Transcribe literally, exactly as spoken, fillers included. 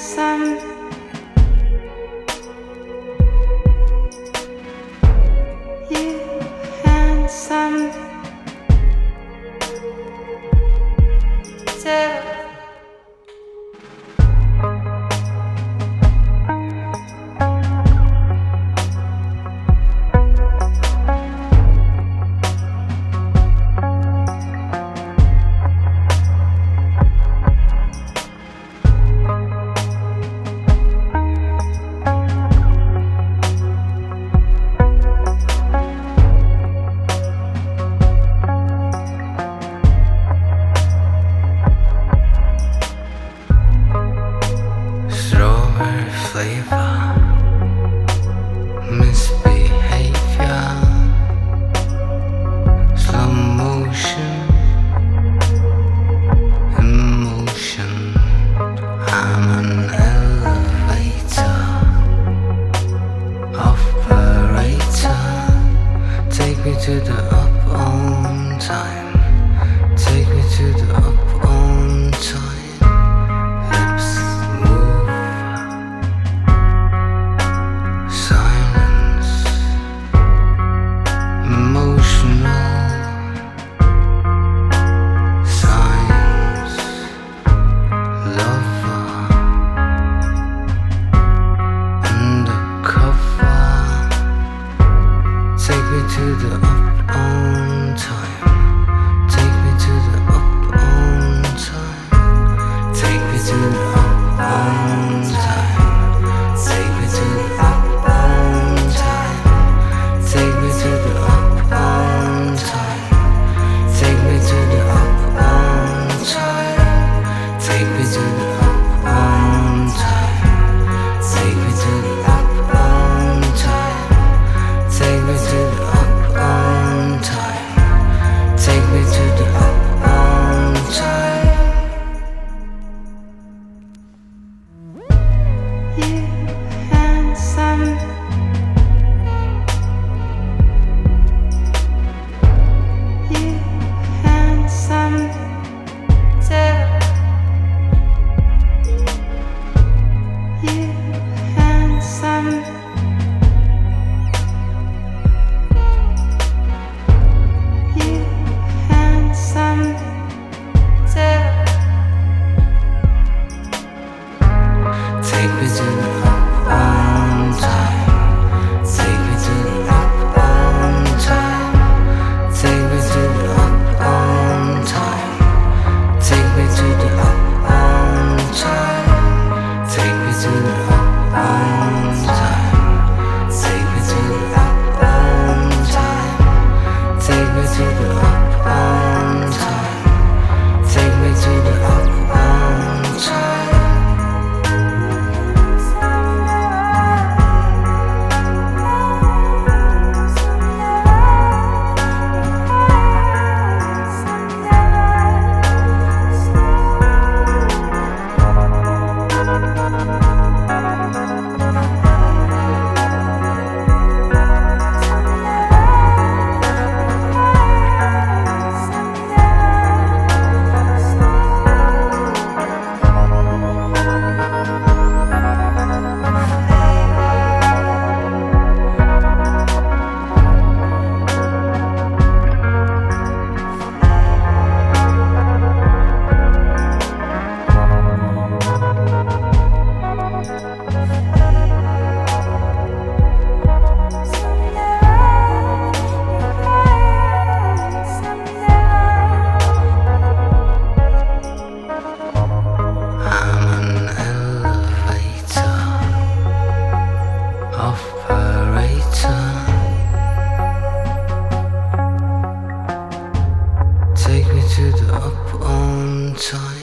handsome. You handsome. Tell flavor, misbehavior, slow motion, emotion. I'm an elevator, operator. Take me to the up on time. Take me to the up on time. To the up on time. Take me to the up on time. Take me to the up on time. Take me to the up on time. Take me to the up on time. Take me to the up on time. Take me to the up on time. Take me to the up on time. Take me to the take me to the up on time. You handsome. You handsome. Tell you handsome. Take me to the up on time. Take me to the up on time. Take me to the up on time. Take me to the up on time. Take me to the up on time. Take me to the up on time. Take me to the up on time. Take me to the up on time. Take me to the up on time.